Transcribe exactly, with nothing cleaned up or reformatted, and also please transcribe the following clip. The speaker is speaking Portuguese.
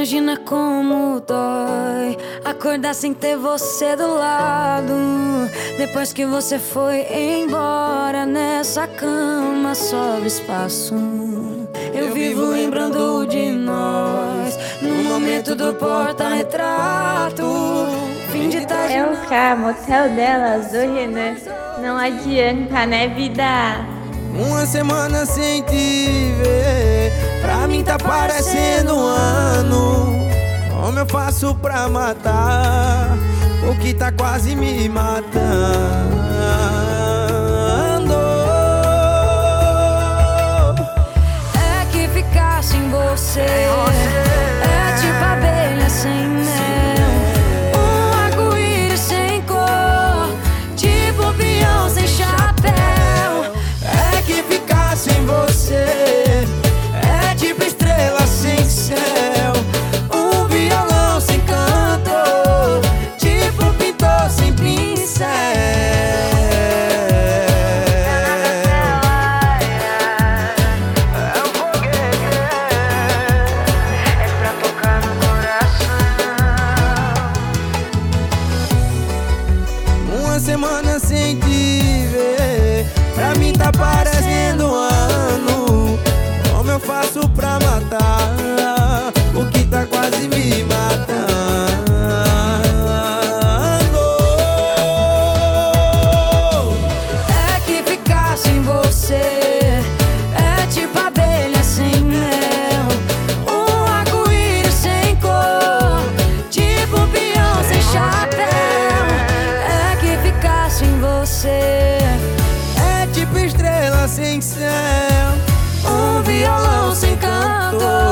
imagina como dói acordar sem ter você do lado. Depois que você foi embora, nessa cama sobra espaço. Eu vivo lembrando de nós no momento do porta-retrato. Fim de tarde. É o K, motel delas, do Renan. Não adianta, né, vida? Uma semana sem te ver, pra mim tá parecendo um ano. Como eu faço pra matar o que tá quase me matando? É que ficar sem você é tipo abelha sem mel, um arco-íris sem cor, tipo avião sem chapéu. É que ficar sem você é tipo estrela sem céu, um violão sem canto, tipo pintor sem pincel. É um foguete, é pra tocar no coração. Uma semana sem te ver, pra mim tá parecendo um ano. Como eu faço pra matar o que tá quase me matando? É que ficar sem você é tipo abelha sem mel, um arco-íris sem cor, tipo peão sem chapéu. É que ficar sem você É tipo estrela sem céu, um violão sem canto,